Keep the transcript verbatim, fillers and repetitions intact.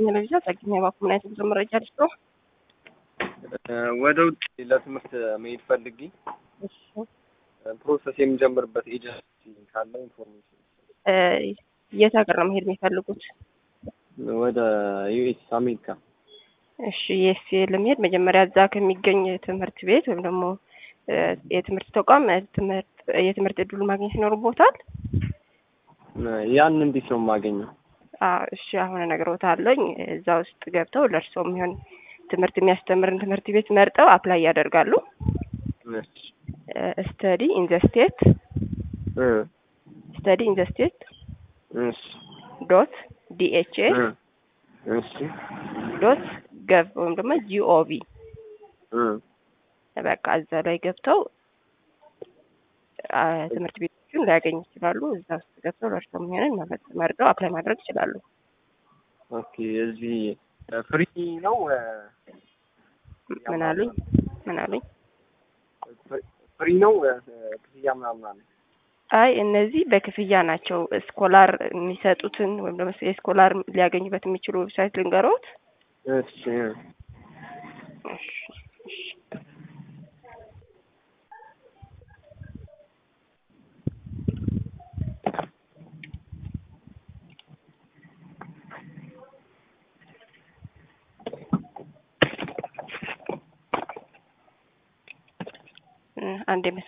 ለልጅ አጥቂኛ ባኩና የትምህርት መረጃ ልስጥው ወደ ውጭ ለትምህርት መሄድ ፈልጊ እሺ ፕሮሰስ የሚጀምርበት ኤጀንሲ ካለ ኢንፎርሜሽን እ የት ሀገር ነው መሄድ የሚፈልጉት? ወደ ዩኤስ አሜሪካ። እሺ ዩኤስ ለመሄድ መጀመሪያ እዛ ከሚገኝ ትምህርት ቤት ወይም ደግሞ የትምህርት ተቋም ትምህርት የትምህርት እድሉ ማግኘት ይኖርቦታል። ያን እንዴት ነው የማገኘው? አዎ እሺ አሁን እነግሮታለሁ። እዛ ውስጥ ገብተው ለርሶም ይሁን ትምህርት የሚያስተምርን ትምህርት ቤት መርጠው አፕላይ ያደርጋሉ። እሺ ስተዲ ኢን ዘ ስቴት እ ስተዲ ኢን ዘ ስቴት እሺ ዶት ዲኤችኤስ እሺ ዶት ገቭ ወይም ደግሞ ጂኦቪ እ በቃ እዛ ላይ ገብተው ትምህርት ቤቶችን ሊያገኙ ይችላሉ። እዛ ውስጥ ገብተው ለርሶም ይሁን መርጠው አፕላይ ማድረግ ይችላሉ። ኦኬ እዚህ ፍሪ ነው? ምን አሉኝ ምን አሉኝ? ፍሪ ነው ክፍያ ምናምን አለ? አይ እነዚህ በክፍያ ናቸው። ስኮላር የሚሰጡትን ወይም ደግሞ ስኮላር ሊያገኙበት የሚችሉ ዌብሳይት ልንገሮት። እሺ እሺ እሺ አንዴ